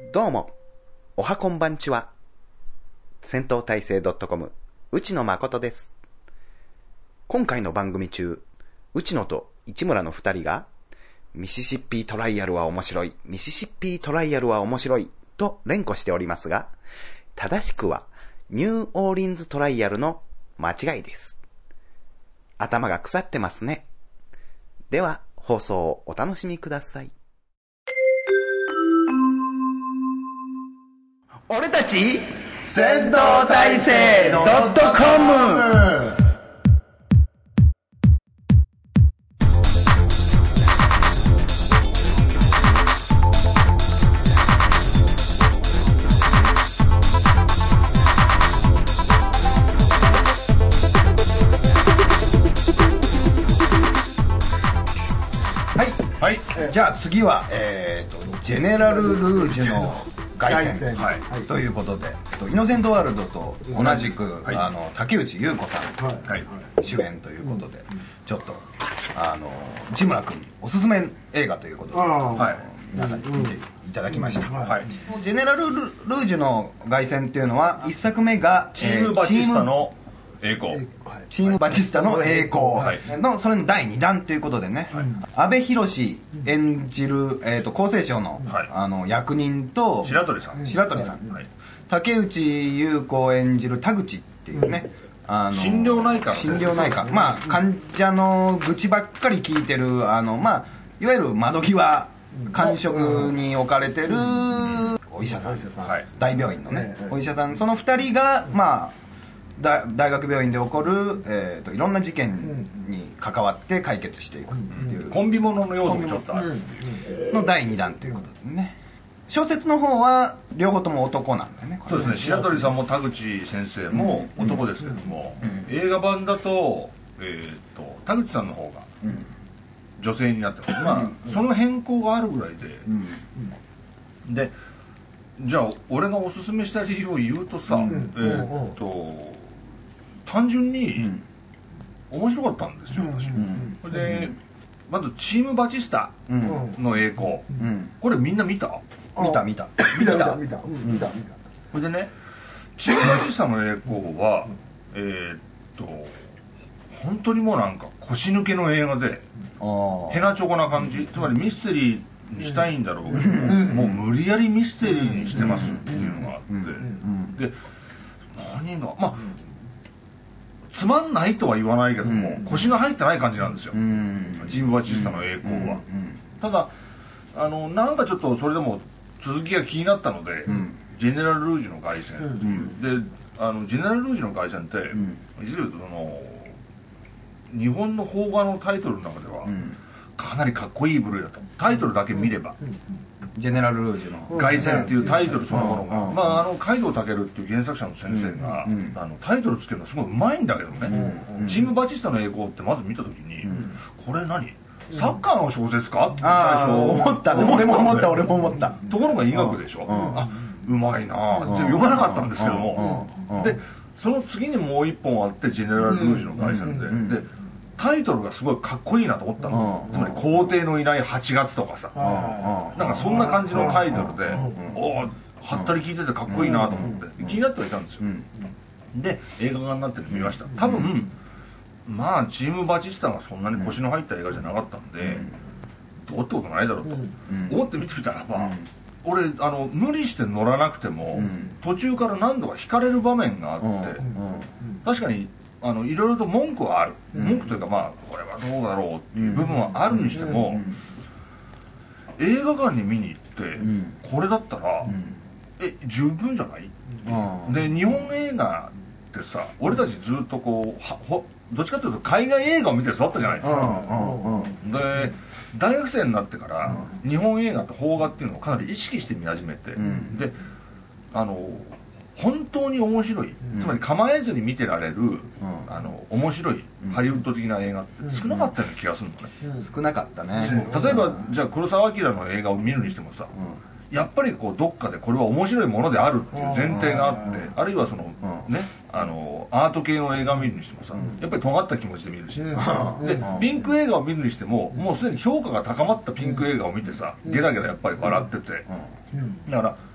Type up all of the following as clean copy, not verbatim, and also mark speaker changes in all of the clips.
Speaker 1: どうも、おはこんばんちは。戦闘態勢 .com、内野誠です。今回の番組中、内野と市村の二人が、ミシシッピートライアルは面白い、ミシシッピートライアルは面白い、と連呼しておりますが、正しくは、ニューオーリンズトライアルの間違いです。頭が腐ってますね。では、放送をお楽しみください。
Speaker 2: 俺たち戦闘態勢.com。はい、じゃあ次は、ジェネラル・ルージュの凱旋、ということで、イノセントワールドと同じく、竹内優子さん、主演ということで、ちょっと内村君おすすめ映画ということで、皆さんに見ていただきました。ジェネラル・ルージュの凱旋っていうのは、1作目が
Speaker 3: チームバチスタの栄光、
Speaker 2: チームバチスタの栄光の、それの第2弾ということでね、阿部寛演じる、厚生省の、役人と
Speaker 3: 白鳥さん、
Speaker 2: 竹内優子演じる田口っていうね、
Speaker 3: 心療内科、
Speaker 2: まあ患者の愚痴ばっかり聞いてる、まあいわゆる窓際感触に置かれてるお医者さん、大病院のね、お医者さん、その2人がまあ大学病院で起こる、いろんな事件に関わって解決していくっていう、
Speaker 3: コンビものの要素もちょっとある
Speaker 2: の第2弾ということですね。小説の方は両方とも男なんだよね。
Speaker 3: そうですね、白鳥さんも田口先生も男ですけども、映画版だと、田口さんの方が女性になってます。まあその変更があるぐらいで、じゃあ俺がおすすめした理由を言うとさ、単純に面白かったんですよ、私。でまずチームバチスタの栄光、これみんな見た。
Speaker 2: これ
Speaker 3: でね、チームバチスタの栄光は本当にもうなんか腰抜けの映画で、ヘナチョコな感じ、つまりミステリーにしたいんだろうけどもう無理やりミステリーにしてますっていうのがあって、で何がまあつまんないとは言わないけども、腰が入ってない感じなんですよ、チームバチスタの栄光は。ただなんかちょっとそれでも続きが気になったので、ジェネラル・ルージュの凱旋っていう、でジェネラル・ルージュの凱旋って、実を言うと日本の邦画のタイトルの中では、かなりかっこいい部類だと。タイトルだけ見れば、
Speaker 2: ジェネラル・ルージュの
Speaker 3: 凱旋っていうタイトルそのものが、まあ海道健っていう原作者の先生が、タイトルつけるのすごいうまいんだけどね、チームバチスタの栄光ってまず見た時に、これ何サッカーの小説かって最初
Speaker 2: 思ったね。俺も思った。
Speaker 3: ところが医学でしょ。うまいなって読まなかったんですけども、でその次にもう一本あってジェネラル・ルージュの凱旋で、タイトルがすごいかっこいいなと思ったの。つまり皇帝のいない8月とかさ、なんかそんな感じのタイトルで、おおはったり聞いててかっこいいなと思って気になってはいたんですよ。で映画化になってるの見ました。多分まあチームバチスタがそんなに腰の入った映画じゃなかったんで、どうってことないだろうと思って見てみたらば、俺無理して乗らなくても、途中から何度か惹かれる場面があって、確かにいろいろと文句はある、文句というか、まあこれはどうだろうっていう部分はあるにしても、映画館に見に行ってこれだったら十分じゃない。で日本映画ってさ、俺たちずっとこうどっちかというと海外映画を見て育ったじゃないですか。で大学生になってから日本映画と邦画っていうのをかなり意識して見始めて、で本当に面白い、つまり構えずに見てられる、面白いハリウッド的な映画って少なかったような気がするのね。
Speaker 2: 少なかったね。
Speaker 3: 例えばじゃあ黒澤明の映画を見るにしてもさ、やっぱりこうどっかでこれは面白いものであるっていう前提があって、あるいはそのねアート系の映画を見るにしてもさ、やっぱり尖った気持ちで見るし、でピンク映画を見るにしてももうすでに評価が高まったピンク映画を見てさ、ゲラゲラやっぱり笑ってて、だから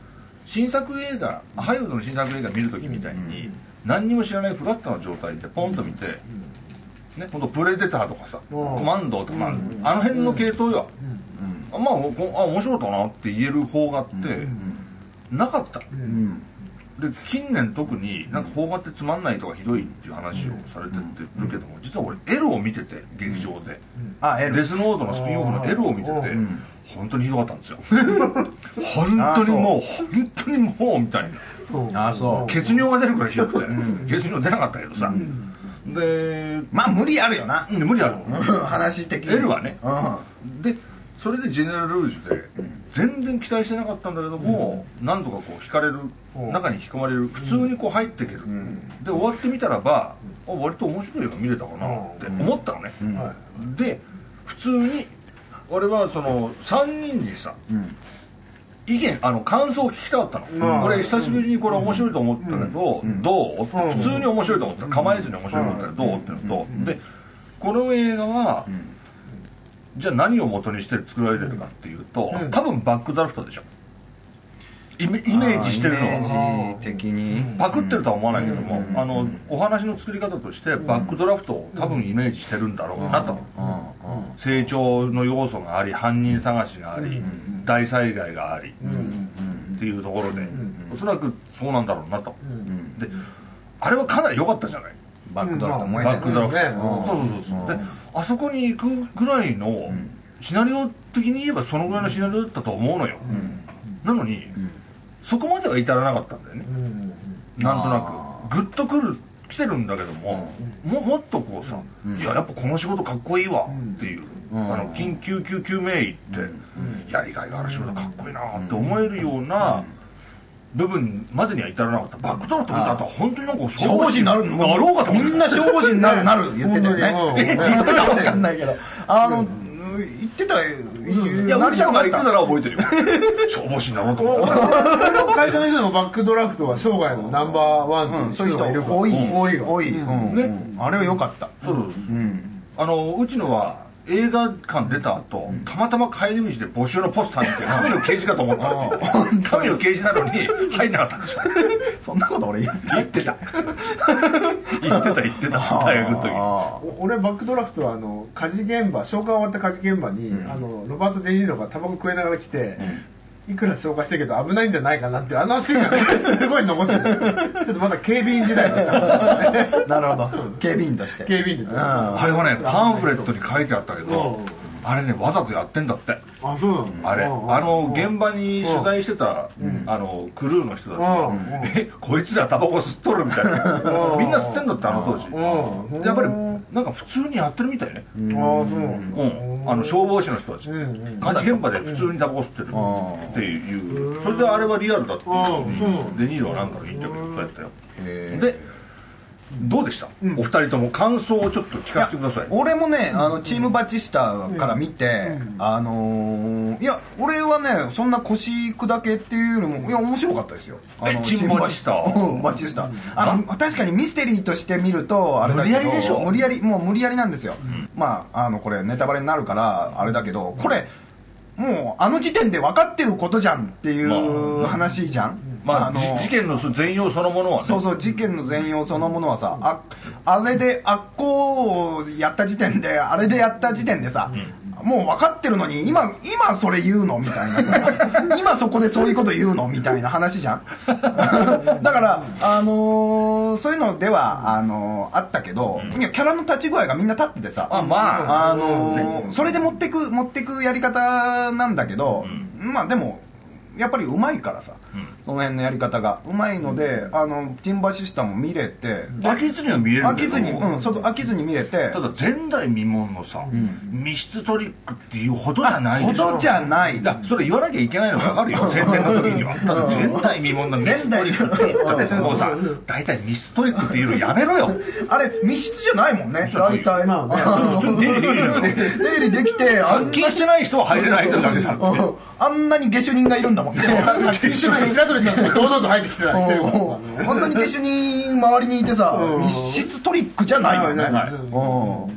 Speaker 3: 新作映画ハリウッドの新作映画見るときみたいに何にも知らないフラットな状態でポンと見て、ね、本当プレデターとかさ、コマンドとか、あの辺の系統よ、まあ面白かったなって言える邦画ってなかった、で近年特になんか邦画ってつまんないとかひどいっていう話をされてるけども、実は俺エルを見てて劇場で、デスノートのスピンオフのエルを見てて本当にひどかったんですよ本当にもうみたいな、血尿が出るくらいひどくて、血尿出なかったけどさ、で
Speaker 2: まあ無理あるよな、
Speaker 3: 無理ある
Speaker 2: 話的に
Speaker 3: エルはね、でそれでジェネラル・ルージュで全然期待してなかったんだけども、何度かこう惹かれる、中に引き込まれる、普通にこう入っていける、で終わってみたらば割と面白い映画見れたかなって思ったのね、で普通に俺はその3人にさ、意見感想を聞きたかったの、俺久しぶりにこれ面白いと思ったけど、どう普通に面白いと思ってた、構えずに面白いと思ったけどどうっていうのと、でこの映画はじゃあ何を元にして作られてるかっていうと、多分バックドラフトでしょ、イメージしてるのは、
Speaker 2: イメージ的に
Speaker 3: パクってるとは思わないけども、お話の作り方としてバックドラフトを多分イメージしてるんだろうなと、成長の要素があり、犯人探しがあり、大災害がありっていうところで、おそらくそうなんだろうなと、であれはかなり良かったじゃない、
Speaker 2: バックドラフトも
Speaker 3: バックドラフト、そうであそこに行くぐらいのシナリオ的に言えばそのぐらいのシナリオだったと思うのよ、なのにそこまでは至らなかったんだよね、なんとなくグッと来てるんだけども、もっとこうさ、いややっぱこの仕事かっこいいわっていう、緊急救急名医ってやりがいがある仕事かっこいいなって思えるような部分までには至らなかった。バックドラフト見た後は本当になんか
Speaker 2: 消防士になろうかと思って、みんな消防士になる言ってたよね。言ってたか分かんないけど、言ってたよ。
Speaker 3: いや、うちらが言ってたら覚えてるよ。消防士になろうと思ってさ。
Speaker 4: 会社の人のバックドラフトは生涯のナンバーワンっていう人がいるから、
Speaker 2: 多い。あれは良かった。
Speaker 3: そうです。うちのは映画館出た後、たまたま帰り道で募集のポスター見て神の刑事かと思ったっていう、神の刑事なのに入んなかったんでしょ。
Speaker 2: そんなこと俺言ってた
Speaker 3: 大学の時。
Speaker 4: 俺バックドラフトは火事現場、消火が終わった火事現場にロバート・デ・ニーロがタバコ食いながら来て、いくら消化してるけど危ないんじゃないかなってシーンがねすごい残ってる。ちょっとまだ警備員時代だった
Speaker 2: なるほど、警備員として。
Speaker 3: あれはねパンフレットに書いてあったけど、あれねわざとやってんだって。
Speaker 4: あ、そうなの。
Speaker 3: あれ現場に取材してたクルーの人たちがこいつらタバコ吸っとるみたいな、みんな吸ってんだって当時。やっぱりなんか普通にやってるみたいね。消防士の人たち火事現場で普通にタバコ吸ってるっていう、それであれはリアルだっていうデニーロはなんかのインタビューで言ったよ。でどうでした、お二人とも感想をちょっと聞かせてください。
Speaker 2: 俺もねチームバチスタから見て、いや俺はねそんな腰砕けっていうよりもいや面白かったですよ。
Speaker 3: チームバチスタ
Speaker 2: バチスタ確かにミステリーとして見るとあれだけど無理やりでしょ。もう無理やりなんですよ。まあこれネタバレになるからあれだけど、これもう時点で分かってることじゃんっていう話じゃん。
Speaker 3: 事件の全容そのものはね。
Speaker 2: そう事件の全容そのものはさ、あれでこうやった時点であれでやった時点でさ、もう分かってるのに今それ言うのみたいなさ今そこでそういうこと言うのみたいな話じゃんだからそういうのではあったけど、いやキャラの立ち具合がみんな立っててさ、それで持ってくやり方なんだけど、まあでもやっぱりうまいからさ、その辺のやり方がうまいので、チンバシスタも見れて
Speaker 3: 飽きずには見れるんだけど、
Speaker 2: 飽きずに見れて、
Speaker 3: ただ前代未聞のさ、密室トリックっていうほどじゃないでしょ。
Speaker 2: ほどじゃない。
Speaker 3: それ言わなきゃいけないの分かるよ宣伝の時には。ただ前代未聞の密室トリックってもうさ、大体密室トリックっていうのやめろよ。
Speaker 2: あれ密室じゃないもんね大体。
Speaker 3: 普通に出入りできるじゃん。
Speaker 2: 出入りできて
Speaker 3: 殺菌してない人は入れないだけだって。
Speaker 2: あんなに下手人がいるんだもんね。
Speaker 4: 白鳥さんが堂々と入ってきてるからさ、
Speaker 2: あんなに下手人周りにいてさ、密室トリックじゃないよね。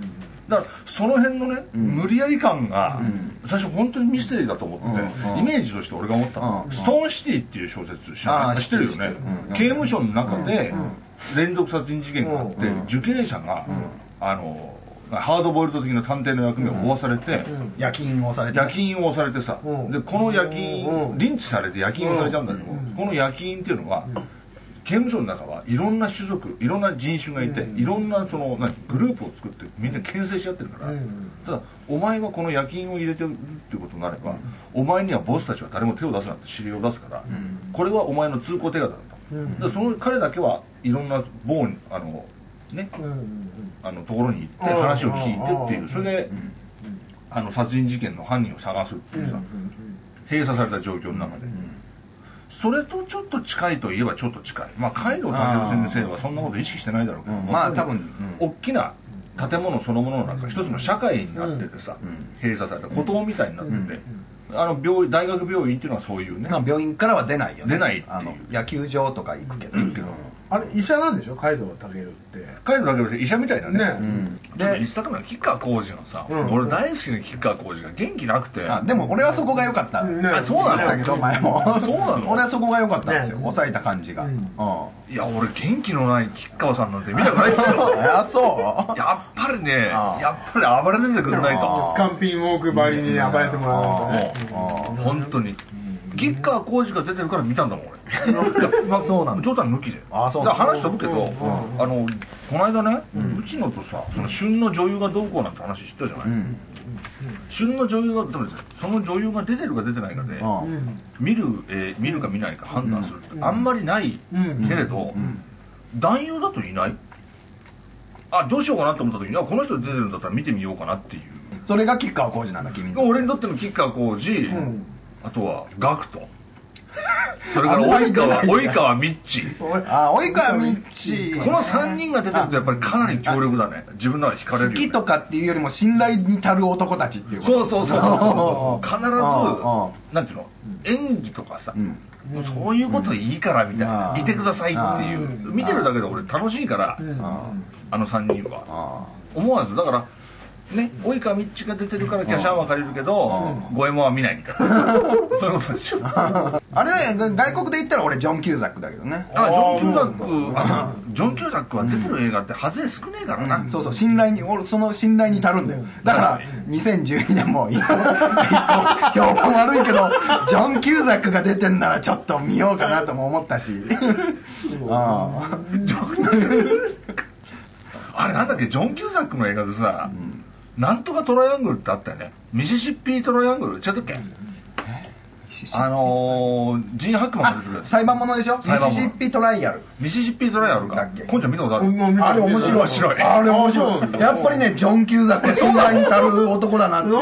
Speaker 3: だからその辺のね、無理やり感が最初本当にミステリーだと思ってて、イメージとして俺が思ったの、ストーンシティっていう小説知ってるよね。刑務所の中で連続殺人事件があって、受刑者がハードボイルド的な探偵の役目を負わされて、
Speaker 2: 夜勤をされて
Speaker 3: さ、でこの夜勤リンチされて夜勤をされちゃうんだけど、この夜勤っていうのは刑務所の中はいろんな種族、いろんな人種がいて、いろんなそのグループを作ってみんな牽制し合ってるから、ただお前はこの夜勤を入れてるっていうことになれば、お前にはボスたちは誰も手を出すなって指令を出すから、これはお前の通行手形だと。でその彼だけはいろんな某ところに行って話を聞いてっていう、それで殺人事件の犯人を探すっていうさ、閉鎖された状況の中で、それとちょっと近いといえばちょっと近い。まあ海道武先生はそんなこと意識してないだろうけど、
Speaker 2: まあ多分
Speaker 3: 大きな建物そのものの中一つの社会になっててさ、閉鎖された孤島みたいになってて、大学病院っていうのはそういうね、
Speaker 2: 病院からは出ないよね。
Speaker 3: 出ないっていう
Speaker 2: 野球場とか行くけど、
Speaker 4: あれ医者なんでしょ、海道武って
Speaker 3: 海道武医者みたいなね。
Speaker 2: で
Speaker 3: ちょっと一作目の吉川晃司のさ、俺大好きな吉川晃司が元気なくて、
Speaker 2: でも俺はそこが良かった。
Speaker 3: そうなの
Speaker 2: だけど前も
Speaker 3: そうなの
Speaker 2: 俺はそこが良かったんですよ、抑えた感じが。
Speaker 3: いや俺元気のない吉川さんなんて見たくないっすよ。
Speaker 2: そう
Speaker 3: やっぱりね、暴れ出てくんないと。
Speaker 4: スカンピンウォークばりに暴れてもらわないとね。
Speaker 3: 本当に吉川晃司が出てるから見たんだもん俺。
Speaker 2: そうなんだ。
Speaker 3: 冗談抜きで。だから話飛ぶけど、この間ね、うちのとさ、その旬の女優がどうこうなんて話知ったじゃない。旬の女優がその女優が出てるか出てないかで見るか見ないか判断するってあんまりないけれど、男優だといない。どうしようかなと思った時に、この人出てるんだったら見てみようかなっていう。
Speaker 2: それが吉川晃司なんだ、君の。
Speaker 3: 俺にとっての吉川晃司、あとはGACKT、それから及川ミッチ、
Speaker 2: 及川ミッチ、
Speaker 3: この3人が出てるとやっぱりかなり強力だね。自分なら惹かれるよ、ね、
Speaker 2: 好きとかっていうよりも信頼に足る男たちっていうこと。
Speaker 3: そう必ずなんていうの、演技とかさ、そういうこといいからみたいな、見てくださいっていう、見てるだけで俺楽しいから、あの3人は思わずだからね、及川みっちが出てるからキャシャンは借りるけど五右衛門は見ないみたいな、そういうことですよ。
Speaker 2: あれ外国で言ったら俺ジョン・キューザックだけどね。
Speaker 3: ジョン・キューザックは出てる映画って外れ少ねえからな。
Speaker 2: そう信頼に、俺その信頼に足るんだよ。だから2012年も評判悪いけどジョン・キューザックが出てんならちょっと見ようかなとも思ったし。
Speaker 3: あれなんだっけ、ジョン・キューザックの映画でさ、なんとかトライアングルってあったよね。ミシシッピトライアングル違ったっけ。ジン・ハックマンが出てるやつ。
Speaker 2: 裁判物でしょ。ミシシッピトライアル。
Speaker 3: ミシシッピトライアルか。こんちゃん見たことある。
Speaker 2: あれ面白い。あれ面白い。やっぱりね、ジョン・キューザック信頼に足る男だなっていう。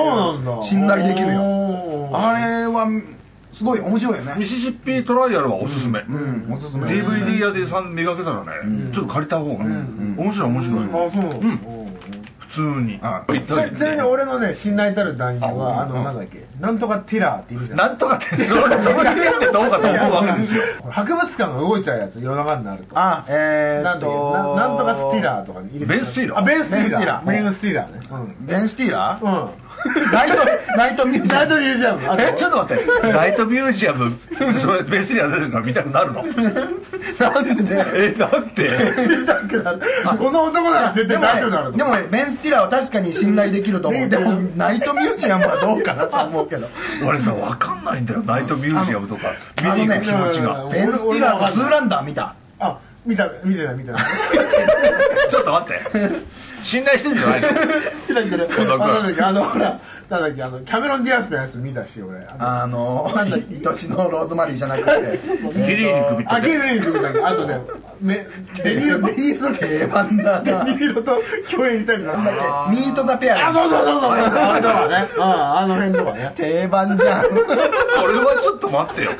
Speaker 2: 信頼できるよ。あれはすごい面白いよね。
Speaker 3: ミシシッピトライアルはおすすめ。
Speaker 2: おすすめ。
Speaker 3: DVD 屋で磨けたらね、ちょっと借りた方が面白い。普通に。
Speaker 4: ちなみに俺のね信頼たる男優はなんだっけ、なんとかティラーっているじゃん。
Speaker 3: なんとかってその時点ってどうかと思うわけですよ。
Speaker 4: 博物館が動いちゃうやつ、夜中になると。
Speaker 2: なん
Speaker 4: とかスティラーとかいる。
Speaker 3: ベン・スティーラー。
Speaker 4: ベン・スティーラー。ベン・スティーラーね。
Speaker 2: ベン・スティーラー。
Speaker 4: うん。
Speaker 2: ナイトミュージアム。
Speaker 3: ちょっと待って、ナイトミュージアム、それベン・スティーラー出てるから見たくなるの。
Speaker 2: なんで
Speaker 3: だって
Speaker 4: 見たくなる。この男なら絶対大丈夫なる。
Speaker 2: でもね、ベン・スティーラーは確かに信頼できると思う。でもナイトミュージアムはどうかなと思うけど。
Speaker 3: 俺さ、分かんないんだよ、ナイトミュージアムとか見に行く気持ちが。
Speaker 2: ベン・スティーラーとズーランダー見た。
Speaker 4: 見てない
Speaker 3: ちょっと待って、信頼してるんじゃないの。
Speaker 4: 知らんけど、ほら、なんだっけ、キャメロン・ディアスのやつ見たし、俺。
Speaker 2: 愛しのローズマリーじゃなくて
Speaker 3: ギリーニ首って。
Speaker 4: ギリーニ首だけど、あとね、デニーロと
Speaker 2: 定番だな。
Speaker 4: デニーロと共演したりなんだっけ、
Speaker 2: ミート・ザ・ペア。
Speaker 4: そうあれとかね、あの辺とかね。
Speaker 2: 定番じゃん。
Speaker 3: それはちょっと待ってよ。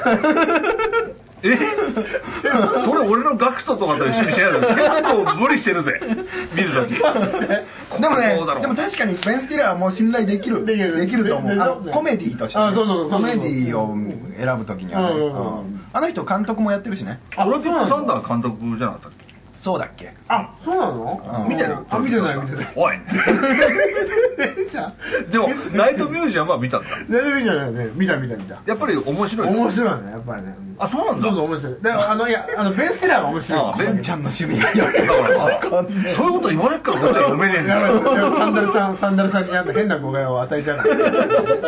Speaker 3: それ俺のGACKTとかと一緒にしないの結構無理してるぜ、見るとき。
Speaker 2: でもね、でも確かにベン・スティーラーはもう信頼できると思う。コメディとしてコメディを選ぶときにはあの人監督もやってるしね。
Speaker 3: ブラピット・サンダー監督じゃなかったっけ。
Speaker 2: そうだっけ。
Speaker 4: あ、そうなの？
Speaker 3: 見てる？
Speaker 4: あ、見てない見てない。
Speaker 3: おい
Speaker 4: じゃあ
Speaker 3: でもナイトミュージアムは見たんだ。
Speaker 4: 全然見てないね。見た。
Speaker 3: やっぱり面白い。
Speaker 4: 面白いね、やっぱりね。
Speaker 3: あ、そうなんだ。
Speaker 4: そう面白い。で、いや、ベン・スティラーが面白い。
Speaker 2: ベンちゃんの趣味がよく
Speaker 3: だからさ、そういうこと言われっから俺は読めねえんだよ。
Speaker 4: サンダルさんに変な誤解を与えちゃうから。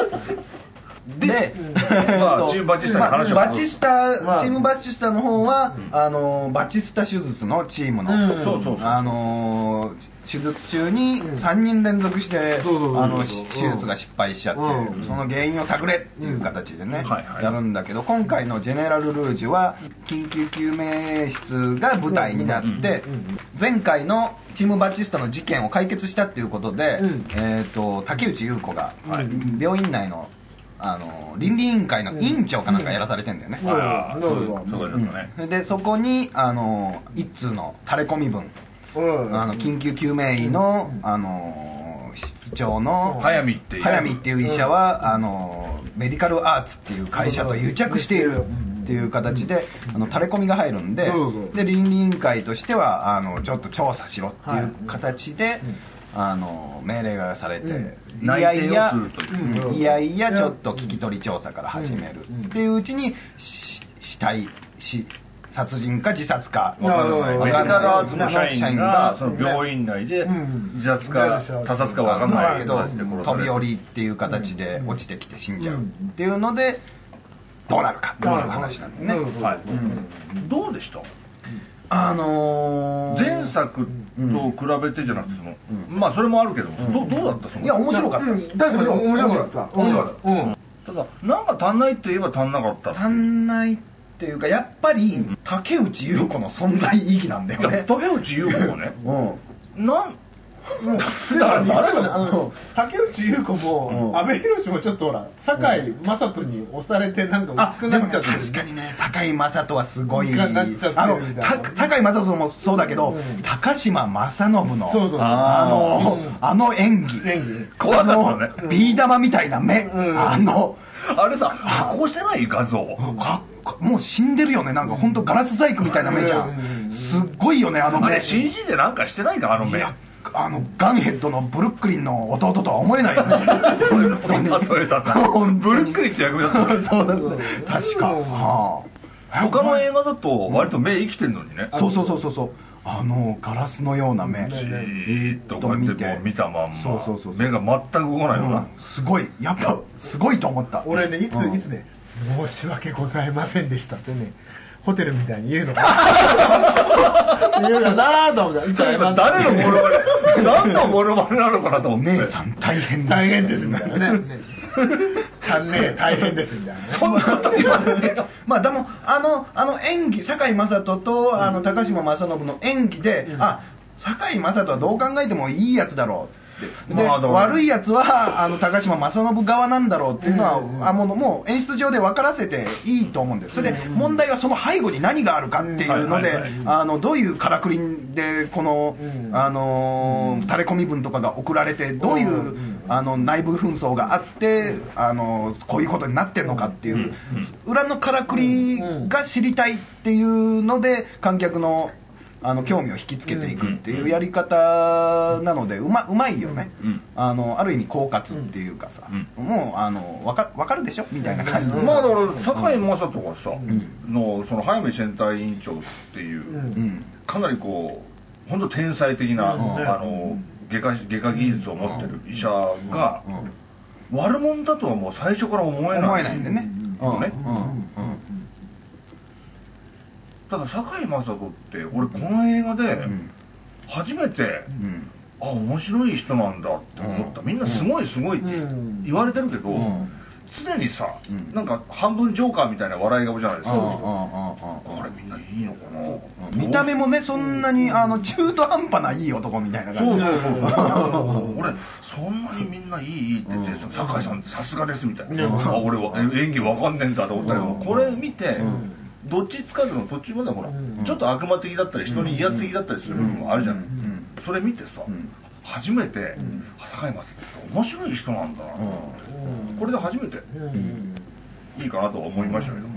Speaker 2: で、
Speaker 3: まあチームバチスタに話を。
Speaker 2: チームバチスタの方はバチスタ手術のチームの、手術中に3人連続して手術が失敗しちゃって、その原因を探れっていう形でねやるんだけど、今回のジェネラル・ルージュは緊急救命室が舞台になって、前回のチームバチスタの事件を解決したっていうことで、竹内優子が病院内の倫理委員会の委員長かなんかやらされてんだよね。でそこに一通の垂れ込み文、緊急救命医の室長の
Speaker 3: 早見って
Speaker 2: いう医者はメディカルアーツっていう会社と癒着しているっていう形で垂れ込みが入るんで、倫理委員会としてはちょっと調査しろっていう形で命令がされて、いやいやちょっと聞き取り調査から始めるっていううちに殺人か自殺か
Speaker 3: メディカルアーツの社員がその病院内で自殺か他殺か分かんないけど
Speaker 2: 飛び降りっていう形で落ちてきて死んじゃうっていうのでどうなるかっていう話なんだよね。
Speaker 3: どうでした？前作と比べてじゃなくてまあそれもあるけどどうだった？
Speaker 2: いや面白かったです。
Speaker 4: 確かに面白かった。
Speaker 3: ただなんか足んないって言えば足んなかった。
Speaker 2: 足んないっていうかやっぱり竹内優子の存在意義なんだよね。
Speaker 3: 竹内優子はね
Speaker 4: 竹内優子も阿部寛もちょっとほら堺雅人に押されてなんか薄くなっちゃってる。
Speaker 2: 確かにね、堺雅人はすごい
Speaker 4: 堺雅
Speaker 2: 人もそうだけど高嶋政信の演技
Speaker 3: 怖かったね。
Speaker 2: ビー玉みたいな目、
Speaker 3: あれさ加工してない画像
Speaker 2: もう死んでるよね。なんか本当ガラス細工みたいな目じゃん。すっごいよね
Speaker 3: あれ CG でなんかしてないか目。
Speaker 2: ガンヘッドのブルックリンの弟とは思えないよね。
Speaker 3: そういうことに例えたんだ。ブルックリンって役目だったの。
Speaker 2: そうなんですね。確か。
Speaker 3: 他の映画だと割と目生きてんのにね。
Speaker 2: そうガラスのような目。
Speaker 3: じーっとこうやってもう見たまんま。目が全く動かないよな。
Speaker 2: すごい。やっぱすごいと思った。
Speaker 4: 俺ねいつね申し訳ございませんでしたってね。ホテルみたいに言うのかな言うかなと思って誰の
Speaker 3: モノマネ何のモノマネなのかなと思って
Speaker 2: 姉さん大変
Speaker 4: ですみたいなねちゃんね大変ですみたいなね
Speaker 3: そんなこと言われて
Speaker 2: まあでも演技堺雅人と高嶋政信の演技で堺雅人はどう考えてもいいやつだろうで悪いやつは高嶋政信側なんだろうっていうのはもう演出上で分からせていいと思うんです。それで問題はその背後に何があるかっていうのでどういうからくりでこの垂れ込み文とかが送られてどういう内部紛争があってこういうことになってるのかっていう裏のからくりが知りたいっていうので観客の興味を引きつけていくっていうやり方なのでうまいよね。ある意味狡猾っていうかさ、もう分かるでしょみたいな感じ。
Speaker 3: まあだから堺雅人がさのその早見選対委員長っていうかなりこう本当天才的な外科技術を持ってる医者が悪者だとはもう最初から思えない
Speaker 2: んでね。
Speaker 3: ただ堺雅人って俺この映画で初めて面白い人なんだって思った。みんなすごいって言われてるけど常にさなんか半分ジョーカーみたいな笑い顔じゃないですか。これみんないいのかな。
Speaker 2: 見た目もねそんなに中途半端ないい男みたいな感じ。
Speaker 3: そう俺そんなにみんないいって言って堺さんさすがですみたいな。俺は演技わかんねえんだと思ったけどこれ見てどっちつかずの途中までほらちょっと悪魔的だったり人に威圧的だったりする部分もあるじゃない。それ見てさ初めて堺雅人って面白い人なんだな。これで初めていいかなとは思いましたけどもね。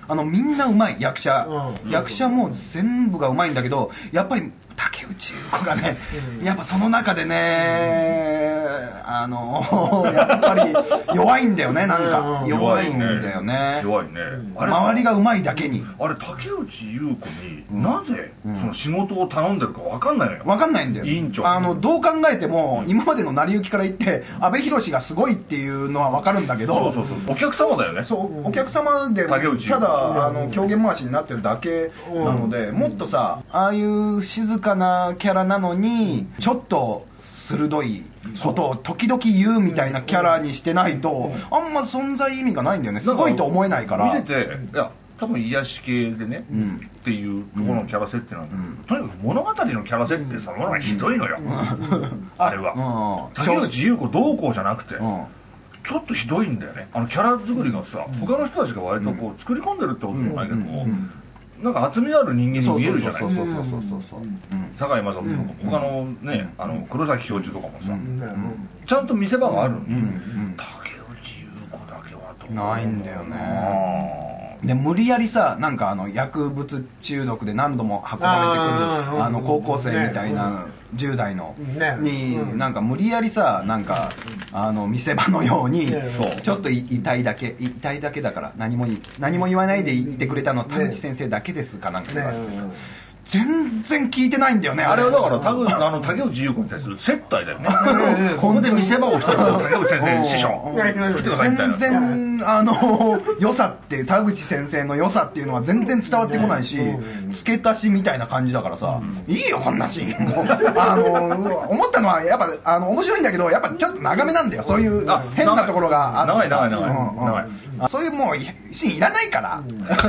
Speaker 2: みんなうまい役者も全部がうまいんだけど、やっぱり竹内優子がね、やっぱその中でね、やっぱり弱いんだよね、なんか弱いんだよね。
Speaker 3: 弱いね。
Speaker 2: 周りがうまいだけに。
Speaker 3: あれ竹内優子になぜその仕事を頼んでるか分かんないのよ。
Speaker 2: 分かんないんだよ。
Speaker 3: 委員長
Speaker 2: どう考えても今までの成り行きから言って阿部寛がすごいっていうのは分かるんだけど、
Speaker 3: そうお客様だよね。
Speaker 2: そうお客様でただ狂言回しになってるだけなので、もっとさ、ああいう静かなキャラなのにちょっと鋭いことを時々言うみたいなキャラにしてないとあんま存在意味がないんだよね。すごいと思えないから。
Speaker 3: 見てて、いや多分癒し系でね、っていうところのキャラ設定なんだけど、とにかく物語のキャラ設定そのものがひどいのよ、あれは。竹内優子どうこうじゃなくて、ちょっとひどいんだよね。キャラ作りがさ、他の人たちが割とこう作り込んでるってことじゃないけども、なんか厚みのある人間に見えるじゃない。堺雅人とか他のね、黒崎教授とかもさ、ちゃんと見せ場があるのに、竹内優子だけはどう
Speaker 2: ないんだよね。で無理やりさ、なんか薬物中毒で何度も運ばれてくる高校生みたいな10代のになんか無理やりさ、なんか見せ場のようにちょっと痛いだけだから何も言わないでいてくれたの田口先生だけですかなんか言われてさ、全然聞いてないんだよね。
Speaker 3: あれはだから竹内優子に対する接待だよね。ここで見せ場をしてる竹内先生師匠
Speaker 2: 全然良さって田口先生の良さっていうのは全然伝わってこないし、付け足しみたいな感じだからさ、いいよこんなシーン。思ったのはやっぱ面白いんだけど、やっぱちょっと長めなんだよ。そういう変なところがあって
Speaker 3: 長い
Speaker 2: そういうもうシーンいらないから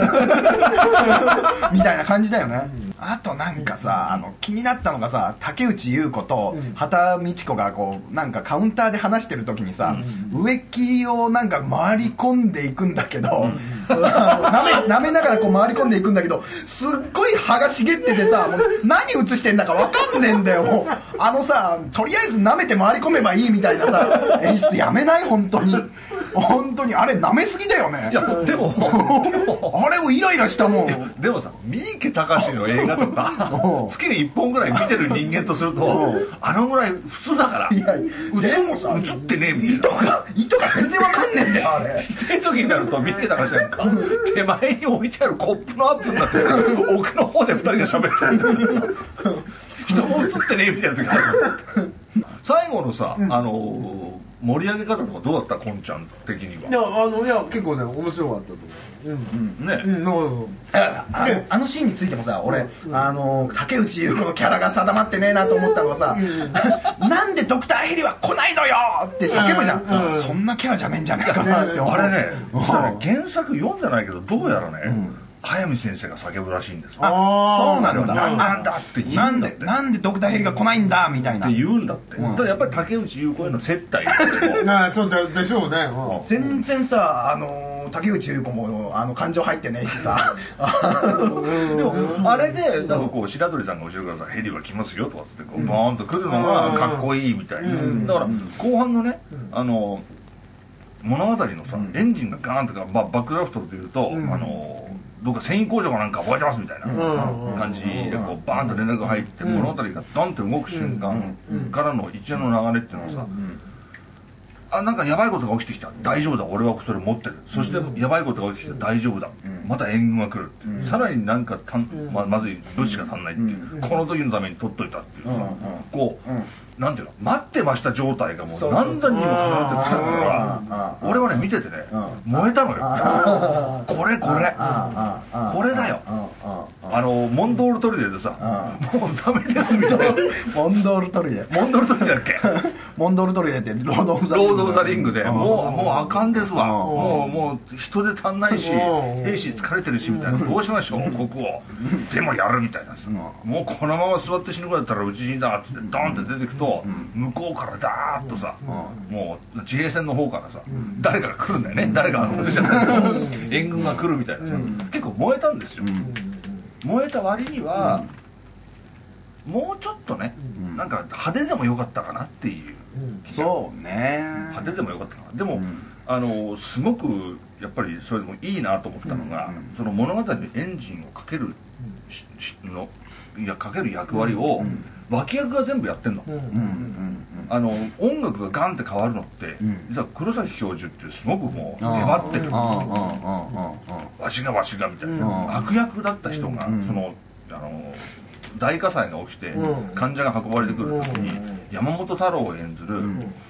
Speaker 2: みたいな感じだよね。あとなんかさ、気になったのがさ、竹内優子と畑美智子がこうなんかカウンターで話してる時にさ、植木をなんか回り込んでいくんだけど、舐めながらこう回り込んでいくんだけど、すっごい葉が茂っててさ、もう何映してんだか分かんねえんだよ。もうさ、とりあえず舐めて回り込めばいいみたいなさ演出やめない？本当にあれ舐めすぎだよね。
Speaker 3: いやでも
Speaker 2: あれをイライラしたもん。
Speaker 3: でもさ、三池崇の映画とか月に1本ぐらい見てる人間とするとぐらい普通だから。
Speaker 2: いやでもさ、
Speaker 3: 映ってねえみたいな
Speaker 2: 意図が全然わかんねえんだよあれ。
Speaker 3: そういう時になると三池崇なんか手前に置いてあるコップのアップになって奥の方で2人が喋ってるみたいなさ、人も映ってねえみたいな時がある。最後のさ、盛り上げ方とかどうだった？こんちゃん的には。
Speaker 4: いや結構ね面白かったと思う。
Speaker 2: ね、あのシーンについてもさ、俺竹内優子のキャラが定まってねえなと思ったのはさ、なんでドクターヘリは来ないのよって叫ぶじゃん。そんなキャラじゃねえんじゃねえかなって思う。
Speaker 3: あれね、原作読んでないけどどうやらね、早見先生が叫ぶらしいんですよ。
Speaker 2: そうなんだ。
Speaker 3: なんだって言うんだって。
Speaker 2: なんでドクターヘリが来ないんだみたいな。
Speaker 3: って言うんだって。ただやっぱり竹内優子への接待
Speaker 4: そうでしょうね。
Speaker 2: 全然さ、竹内優子も感情入ってねえしさ。
Speaker 3: でもあれでなんかこう白鳥さんが後ろからさ、ヘリは来ますよとかつってこうバーンと来るのがかっこいいみたいな。だから後半のね、物語のさ、エンジンがガーンとかバックドラフトでいうとどっか繊維工場かなんか覚えてますみたいな感じでこうバーンと連絡が入って物語がドンって動く瞬間からの一連の流れっていうのはさ、なんかやばいことが起きてきた、大丈夫だ、俺はそれ持ってる、そしてやばいことが起きてきた、大丈夫だ、また援軍が来るって、さらになんかまずい物資が足んないっていう、この時のために取っといたっていうさ、こうなんていうの、待ってました状態がもう何段にも重なって作ったから、俺はね見ててね燃えたのよ。これだよ。モンドール砦でさ、もうダメですみたいな。
Speaker 2: モンドール砦だっけ？モンドール砦ってロード・オブ・
Speaker 3: ザ・リングでもうあかんですわ、もう人手足んないし兵士疲れてるしみたいな、どうしましょう国王でもやるみたいなさ、もうこのまま座って死ぬぐらいだったらうちにだっつってドンって出てくと、向こうからダーッとさ、もう自衛船の方からさ、誰かが来るんだよね、誰かが忘れちゃったけど援軍が来るみたいなさ、結構燃えたんですよ。燃えた割にはもうちょっとね、なんか派手でもよかったかなっていう。
Speaker 2: そうね、
Speaker 3: 派手でもよかったかな。でもすごくやっぱりそれでもいいなと思ったのが、その物語にエンジンをかけるかける役割を脇役が全部やってんの。音楽がガンって変わるのって実は黒崎教授ってすごくもう粘ってる、わしがみたいな悪役だった人がその大火災が起きて患者が運ばれてくる時に山本太郎を演ずる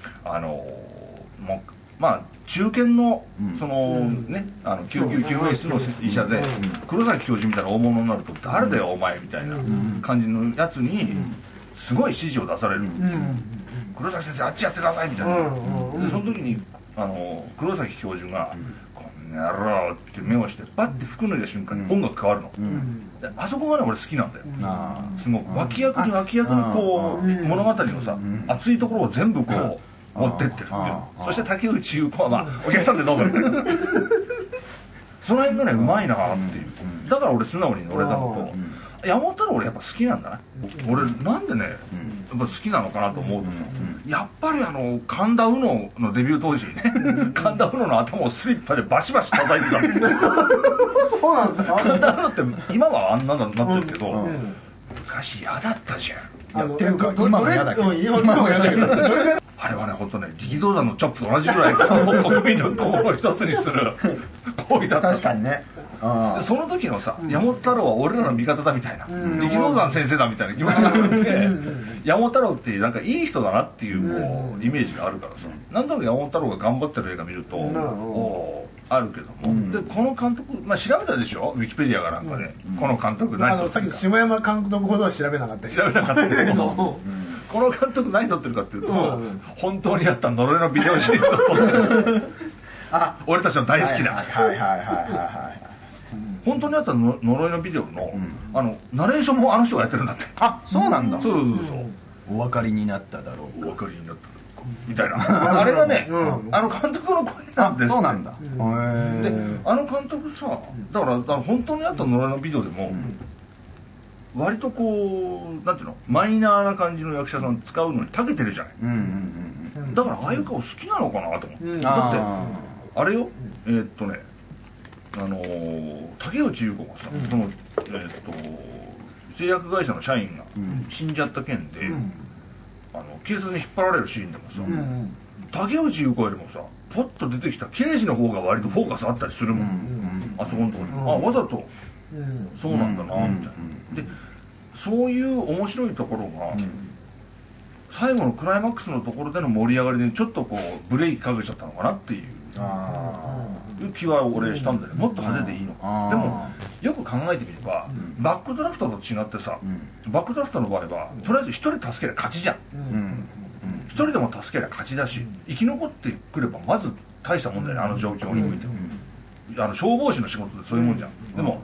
Speaker 3: まあ中堅のそのね救急救命室の医者で黒崎教授みたいな大物になると誰だよお前みたいな感じのやつにすごい指示を出される。黒崎先生あっちやってくださいみたいな。でその時に黒崎教授がこんな野郎って目をしてバッて服脱いだ瞬間に音楽変わるの。あそこがね俺好きなんだよ。すごく脇役にこう物語のさ熱いところを全部こう持ってってるっていう。そして竹内優子はまあお客さんでどうぞみたいな。その辺がねうまいなっていう。だから俺素直に乗れたのと。山本太郎俺やっぱ好きなんだね。俺なんでねやっぱ好きなのかなと思うとさ、やっぱり神田うののデビュー当時にね神田うのの頭をスリッパでバシバシ叩いてたって
Speaker 4: そうなんだ。
Speaker 3: 神田うのって今はあんなのになってるけど昔嫌だったじゃん。
Speaker 2: っていうか今も嫌だけど
Speaker 3: あれはね本当ね力道山のチョップと同じぐらい国民の心を一つにする行為だった。
Speaker 2: 確かにね。
Speaker 3: その時のさ山本太郎は俺らの味方だみたいな力道山先生だみたいな気持ちがあって山本太郎ってなんかいい人だなっていうこうイメージがあるからさ、なんとなく山本太郎が頑張ってる映画見るとあるけども、でこの監督調べたでしょウィキペディアかなんかでこの監督何撮ってるか。
Speaker 4: さっき下山監督ほどは調べなかった
Speaker 3: けどこの監督何撮ってるかっていうと本当にあった呪いのビデオシリーズを撮ってる俺たちの大好きな本当にあった呪いのビデオのナレーションもあの人がやってるんだって。
Speaker 2: あ、そうなんだ。
Speaker 3: そう
Speaker 2: お分かりになっただろう。
Speaker 3: お分かりになったみたいなあれがね監督の声なんですって。
Speaker 2: そうなんだ。
Speaker 3: で監督さだから本当にあった呪いのビデオでも割とこうなんていうのマイナーな感じの役者さん使うのに長けてるじゃない。だからああいう顔好きなのかなと思って。だってあれよ竹内優子がさその製薬会社の社員が死んじゃった件で警察に引っ張られるシーンでもさ竹内優子よりもさポッと出てきた刑事の方が割とフォーカスあったりするもん。あそこのところにわざとそうなんだなみたいな。でそういう面白いところが最後のクライマックスのところでの盛り上がりでちょっとこうブレーキかけちゃったのかなっていう気は俺したんだよね。もっと派手でいいのか。でもよく考えてみればバックドラフトと違ってさバックドラフトの場合はとりあえず一人助けりゃ勝ちじゃん。一人でも助けりゃ勝ちだし生き残ってくればまず大したもんだよねあの状況においても。消防士の仕事ってそういうもんじゃん。でも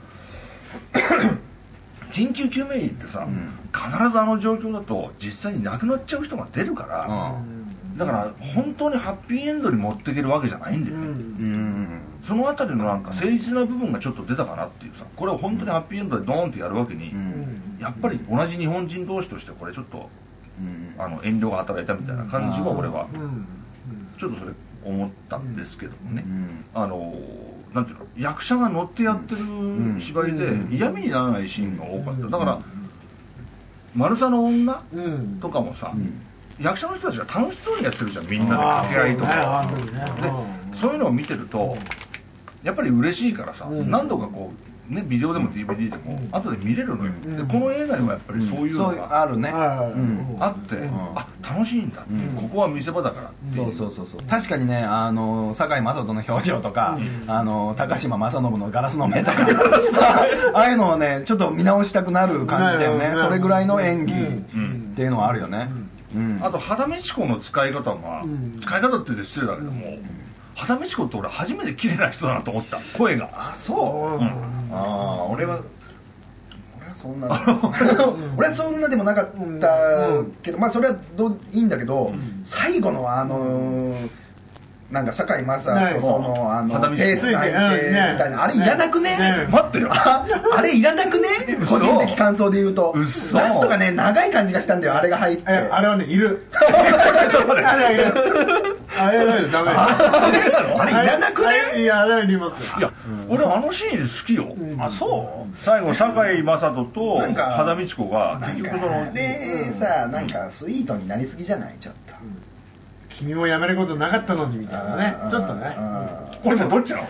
Speaker 3: 緊急救命員ってさ必ずあの状況だと実際に亡くなっちゃう人が出るからだから本当にハッピーエンドに持っていけるわけじゃないんだよね。そのあたりのなんか誠実な部分がちょっと出たかなっていうさこれを本当にハッピーエンドでドーンってやるわけにやっぱり同じ日本人同士としてこれちょっと遠慮が働いたみたいな感じは俺はちょっとそれ思ったんですけどもね。なんていうの役者が乗ってやってる芝居で嫌味にならないシーンが多かった。だから「マルサの女」とかもさ役者の人たちが楽しそうにやってるじゃんみんなで掛け合いとかでそういうのを見てるとやっぱり嬉しいからさ何度かこうねビデオでも DVD でも後で見れるのよ。でこの映画にもやっぱりそういうのが
Speaker 2: あるね
Speaker 3: あって楽しいんだっていうここは見せ場だからっていう。
Speaker 2: そう確かにね堺雅人の表情とか高島正信のガラスの目とかああいうのをねちょっと見直したくなる感じだよね。それぐらいの演技っていうのはあるよね。
Speaker 3: あと羽田美智子の使い方が使い方って言って失礼だけども羽田美智子って俺初めて綺麗な人だなと思った声が。
Speaker 2: あそう俺はそんな俺はそんなでもなかったけどまあそれはいいんだけど最後のなんか堺雅人とのペース関係みたいなあれいらなくね。
Speaker 3: 待ってよ
Speaker 2: あれいらなくね。個人的感想で言うとラストがね長い感じがしたんだよあれが入って。
Speaker 4: あれはねいる
Speaker 3: ちょっと待って
Speaker 4: あれないダメ。
Speaker 2: あれいらなくない？
Speaker 4: いや、あれいります。
Speaker 3: いや、俺あのシーン好きよ。
Speaker 2: あ、そう？
Speaker 3: 最後堺雅人と
Speaker 2: なんか
Speaker 3: 羽田美智子が結局その
Speaker 2: でさ、なんかスイートになりすぎじゃない？ちょっと。
Speaker 4: 君もやめることなかったのにみたいなね。ちょっとね。
Speaker 3: これどっちなの？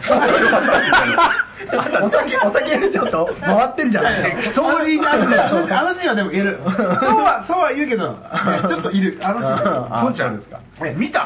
Speaker 2: お酒ちょっと回ってんじゃない？
Speaker 3: 適当になるでしょ。
Speaker 4: あのシーンはでもいる。そうは言うけど、ちょっといる。あのシーン。
Speaker 3: どっちなんですか？見た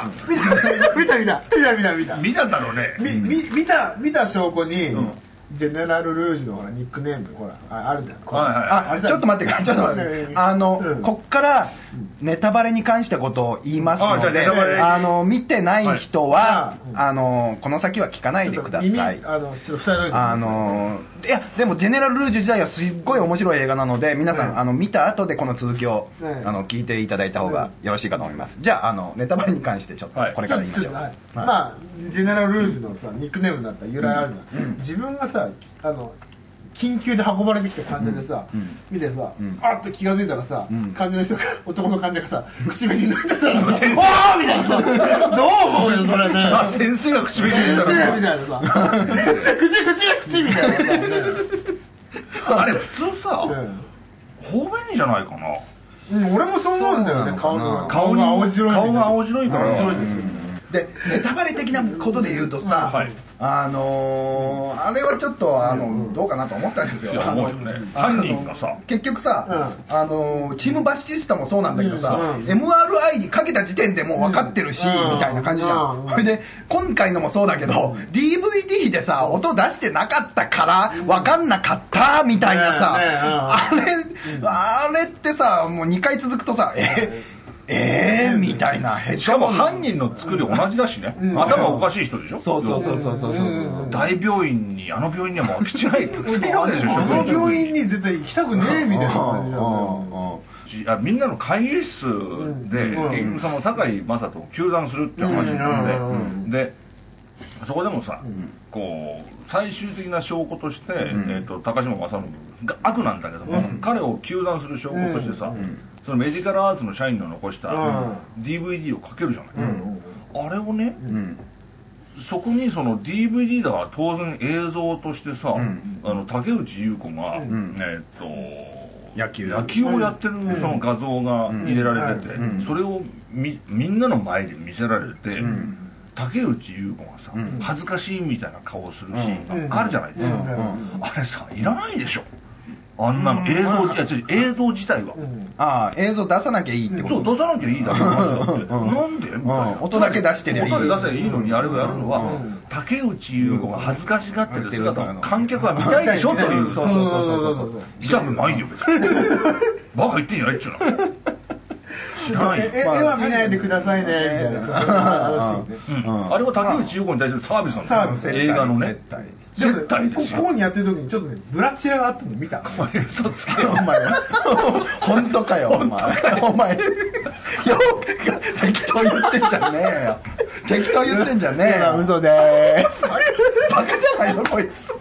Speaker 3: 見ただろうね。
Speaker 4: 見た証拠に、ジェネラル・ルージュのほらニックネーム、ほら、あるじゃん。
Speaker 2: あ、ちょっと待って、こっからネタバレに関したことを言いますので、見てない人は、この先は聞かないでください。
Speaker 4: ちょっと塞いどいて。
Speaker 2: いや、でもジェネラル・ルージュ自体はすっごい面白い映画なので、皆さん、見た後でこの続きを、聞いていただいた方がよろしいかと思います。じゃあ、ネタバレに関してちょっと、これから言いましょう。
Speaker 4: まあ、ジェネラル・ルージュのさ、ニックネームになった由来あるじゃん。自分がさ、緊急で運ばれてきた患者でさ、見てさ、あっと気が付いたらさ、患者の人が、男の患者がさ、口紅塗ってたらさ、わーみたいなさ、どう思うよ、それね。
Speaker 3: 先生が口紅塗ったら
Speaker 4: 先生みたいなさ、先生、口みたいなさ、
Speaker 3: あれ普通さ、方便じゃないかな。
Speaker 4: 俺もそう思うんだよね、顔が青白い。
Speaker 3: 顔が青白いから。
Speaker 2: で、ネタバレ的なことで言うとさ、あれはちょっとどうかなと思ったんですよ。
Speaker 3: 犯人がさ、
Speaker 2: 結局さ、チームバシティスタもそうなんだけどさ、MRI かけた時点でもう分かってるし、みたいな感じじゃん。それで今回のもそうだけど、DVD でさ、音出してなかったから分かんなかったみたいなさ、あれってさ、もう2回続くとさ、みたいな。
Speaker 3: しかも犯人の作り同じだしね。頭おかしい人でしょ。
Speaker 2: そう。
Speaker 3: 大病院に、あの病院にはもう来違いたくさんいるわけでしょ。
Speaker 4: あの病院に絶対行きたくねえみたいな感じだ
Speaker 3: みんなの会議室で結局その堺雅人を糾弾するって話になってでそこでもさこう最終的な証拠として高島正信が悪なんだけども彼を糾弾する証拠としてさそのメディカルアーツの社員の残した DVD をかけるじゃない。あれをねそこにその DVD だから当然映像としてさ竹内優子が野球をやってるその画像が入れられててそれをみんなの前で見せられて竹内優子がさ恥ずかしいみたいな顔をするシーンがあるじゃないですか。あれさいらないでしょあんなの映像自体は
Speaker 2: 映像出さなきゃいいってこと。
Speaker 3: そう出さなきゃいいだけの話だってなんで
Speaker 2: 音だけ出してりゃいい。
Speaker 3: 音だけ出せばいいのにあれをやるのは竹内優子が恥ずかしがってる姿を観客は見たいでしょという
Speaker 2: そう
Speaker 3: 見たくないよ別にバカ言ってんじゃないっちゅうの知らないよ
Speaker 4: 絵は見ないでくださいねみたいな
Speaker 3: あれは竹内優子に対するサービスなんですよ映画のね接待ですよ。
Speaker 4: ここにやってる時にちょっとねブラチラがあったの見た。
Speaker 3: お前嘘つけよ
Speaker 2: お前本当かよお前適当言ってんじゃねえよ適当言ってんじゃねえよ
Speaker 4: 嘘でーす
Speaker 2: バカじゃないのこいつ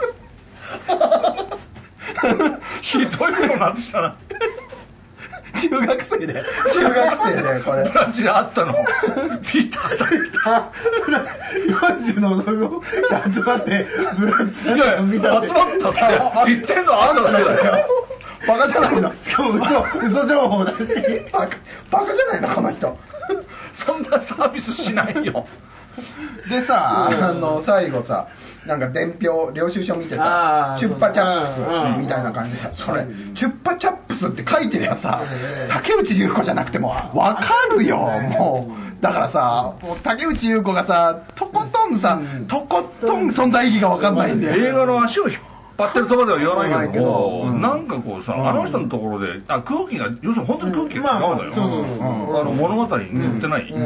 Speaker 3: ひどいことなってしたな
Speaker 2: 中学生でこれ
Speaker 3: ブラジルあったのピター
Speaker 4: 40の男が集まってブラジル
Speaker 3: 見た集まったって言ってんのあんただよ
Speaker 2: バカじゃないの
Speaker 4: しかも嘘情報だし
Speaker 2: バカじゃないのこの人
Speaker 3: そんなサービスしないよ
Speaker 2: でさ最後さなんか伝票領収書見てさチュッパチャップスみたいな感じでさそれチュッパチャップスって書いてるやさ竹内優子じゃなくても分かるよもうだからさもう竹内優子がさとことん存在意義が分かんないんで
Speaker 3: 映画の足を引っ張ってるとまでは言わないけどなんかこうさあの人のところで空気が要するに本当に空気が違うんだよ物語に載ってない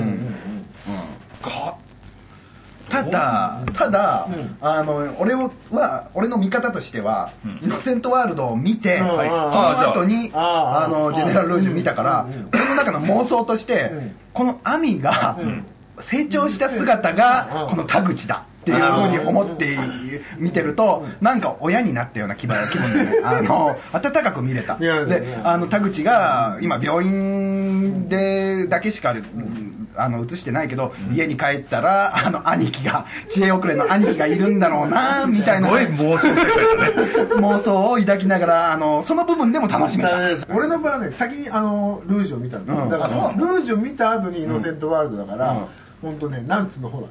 Speaker 2: ただ、俺の見方としては、イノセントワールドを見て、その後にジェネラル・ルージュ見たから、俺の中の妄想として、このアミが成長した姿がこの田口だっていうふうに思って見てるとなんか親になったような気分でね温かく見れた。で田口が今病院でだけしか
Speaker 5: 映してないけど、家に帰ったら兄貴が知恵遅れの兄貴がいるんだろうなみたいな
Speaker 3: すごい妄想世界だね
Speaker 5: 妄想を抱きながらその部分でも楽しめた。
Speaker 4: 俺の場合はね先にルージュを見たんだ、だからルージュを見た後にイノセントワールドだから、本当ね、なんつうの、ほら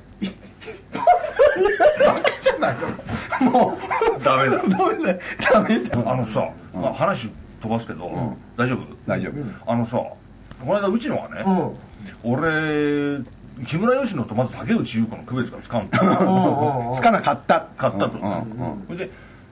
Speaker 4: バカじゃないのもう
Speaker 3: ダメだ
Speaker 4: ダメだ
Speaker 3: さ、話飛ばすけど、大丈夫？
Speaker 5: 大丈夫。
Speaker 3: さ、この間うちのはね、俺木村佳乃とまず竹内優子の区別がつかんと
Speaker 5: つかなかった
Speaker 3: と。それで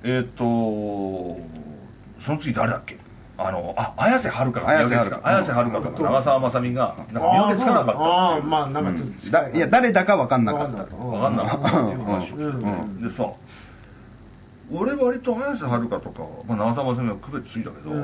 Speaker 3: その次誰だっけ？綾瀬はるかとか長澤まさみがなんか見分けつかなかった。
Speaker 4: まあなんかちょっと
Speaker 5: いや誰だか分かんなかったと。
Speaker 3: 分かんなかったっていう話をしてでさ、俺割と綾瀬はるかとか長澤まさみは区別ついたけど、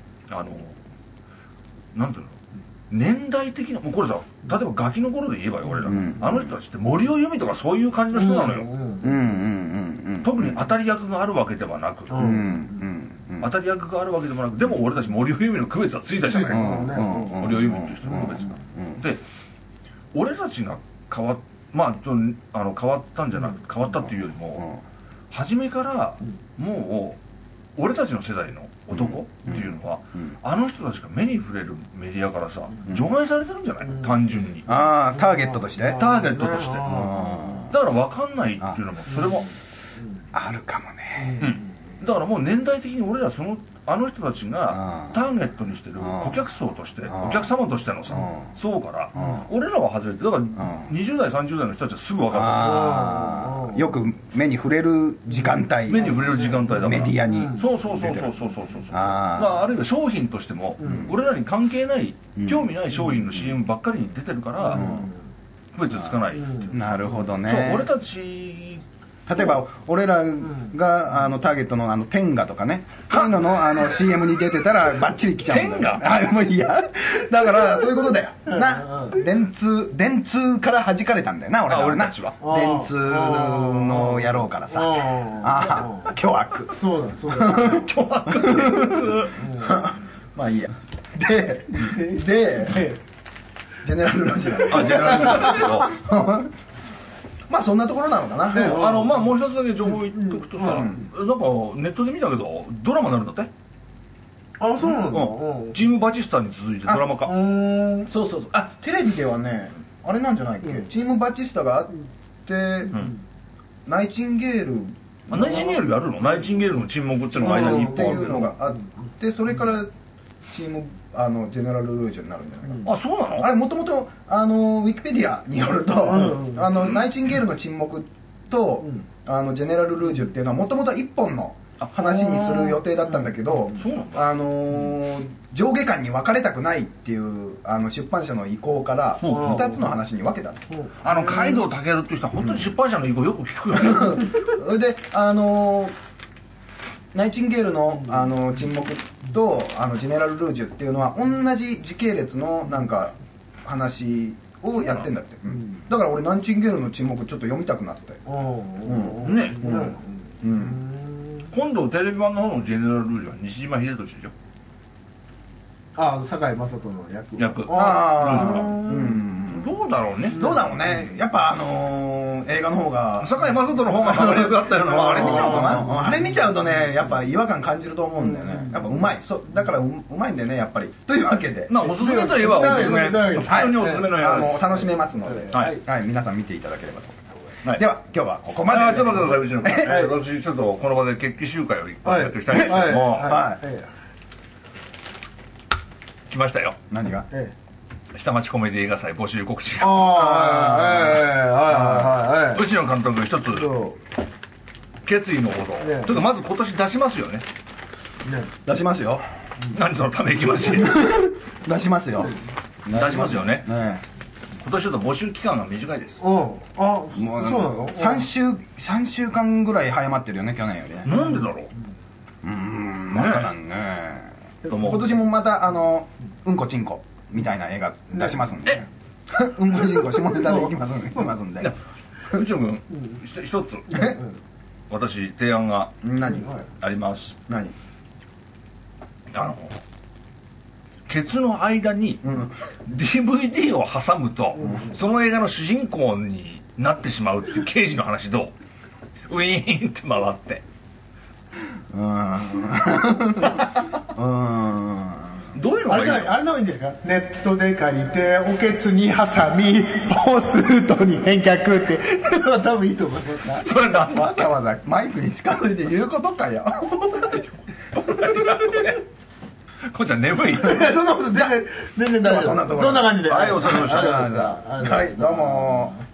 Speaker 3: なんていうの、年代的な、もうこれさ、例えばガキの頃で言えばよ、俺ら、あの人たちって森尾由美とかそういう感じの人なのよ。特に当たり役があるわけではなく、当たり役があるわけでもなく、でも俺たち森尾由美の区別はついたじゃない。森尾由美っていう人の区別が。で、俺たちが変わったんじゃなく、変わったっていうよりも、初めからもう俺たちの世代の男っていうのは、あの人たちが目に触れるメディアからさ、除外されてるんじゃないの、単純に。
Speaker 5: ターゲットとして。
Speaker 3: だから分かんないっていうのもそれも
Speaker 5: あるかもね。
Speaker 3: だからもう年代的に俺らあの人たちがターゲットにしてる顧客層としてお客様としてのさ層から俺らは外れて、だから20代30代の人たちはすぐ分かる。
Speaker 5: よく目に触れる時間帯、
Speaker 3: 目に触れる時間帯だから
Speaker 5: メディアに。
Speaker 3: そうあるいは商品としても俺らに関係ない興味ない商品の CM ばっかりに出てるから区別つかない。
Speaker 5: なるほどね。
Speaker 3: そう俺たち
Speaker 5: 例えば俺らがターゲットの天下とかね、そういうののCM に出てたらバッチリ来ちゃうんだよ。天下？もういいや。だからそういうことだよな。電通から弾かれたんだよな、俺たちは。電通の野郎からさ、巨悪。
Speaker 4: そうだ
Speaker 5: 巨悪。まあいいや。でジェネラルロジャー。
Speaker 3: ジェネラルロジャーですけど
Speaker 5: まあそんなところなのかな。
Speaker 3: もう一つだけ情報言っとくとさ、なんかネットで見たけどドラマになるんだって。
Speaker 4: そうなんだ。
Speaker 3: チームバチスタに続いてドラマ化。
Speaker 5: そうテレビではねあれなんじゃないっけ、チームバチスタがあって、ナイチンゲール
Speaker 3: ナイチンゲールやるの？ナイチンゲールの沈黙っていうのが間に1
Speaker 5: っていう
Speaker 3: 本ある
Speaker 5: のがあって、それからチームジェネラルルージュになるんじゃないかな。
Speaker 3: そうなの？
Speaker 5: あれもともとウィキペディアによると、ナイチンゲールの沈黙と、ジェネラルルージュっていうのはもともと1本の話にする予定だったんだけど、上下巻に分かれたくないっていう出版社の意向から2つの話に分けたの。
Speaker 3: 海道健っていう人は本当に出版社の意向よく聞くよね。
Speaker 5: それでナイチンゲールの沈黙とジェネラルルージュっていうのは同じ時系列のなんか話をやってんだって、だから俺ナイチンゲールの沈黙ちょっと読みたくなったよ。
Speaker 3: ね、今度テレビ版の方のジェネラルルージュは西島秀俊でしょ。
Speaker 4: 堺雅人の役。
Speaker 3: どうだろうね。
Speaker 5: どうだろうね。やっぱ映画の方が
Speaker 3: 堺雅人の方がハマり役だったような。
Speaker 5: あれ見ちゃうとな。あれ見ちゃうとね、やっぱ違和感感じると思うんだよね。やっぱうまい。だからうまいんだよね、やっぱり。というわけで、
Speaker 3: おすすめといえばおすすめ。普通におすすめのやつ。
Speaker 5: 楽しめますので、皆さん見ていただければと思います。では今日はここまで。
Speaker 3: ちょっと待ってください。私ちょっとこの場で決起集会を一発やっていきたいんですけども、来ましたよ。
Speaker 5: 何が？
Speaker 3: 下町コメディ映画祭募集告知が。うちの監督一つ決意のほど、というかまず今年出しますよね。
Speaker 5: 出しますよ。
Speaker 3: 何そのため息ましい。
Speaker 5: 出しますよ。
Speaker 3: 出しますよね。今年ちょっと募集期間が短いです。
Speaker 5: もうそうなの？3週間ぐらい早まってるよね、去年よりね。
Speaker 3: なんでだろう。
Speaker 5: 分からんね。今年もまたうんこちんこみたいな映画出しますんで、うんこちんこ下ネタでいきますんで。
Speaker 3: うちの君一つ私提案があります。
Speaker 5: 何？
Speaker 3: ケツの間に DVD を挟むと、その映画の主人公になってしまうっていう刑事の話どう？ウィーンって回ってどういうのがいいの？
Speaker 4: あれのいいんですか？ネットで借りておけつに挟みポスートに返却って多分いいと思います。
Speaker 3: それなんだ？
Speaker 5: わざわざマイクに近づいて言うことかよ。
Speaker 3: こんちゃん眠い？
Speaker 4: いやそんなこと全然大丈夫。
Speaker 5: そんなところ
Speaker 4: そんな感じで。
Speaker 3: はい、お疲れ様でした。
Speaker 4: ありがとうございました。
Speaker 5: はい、どうも。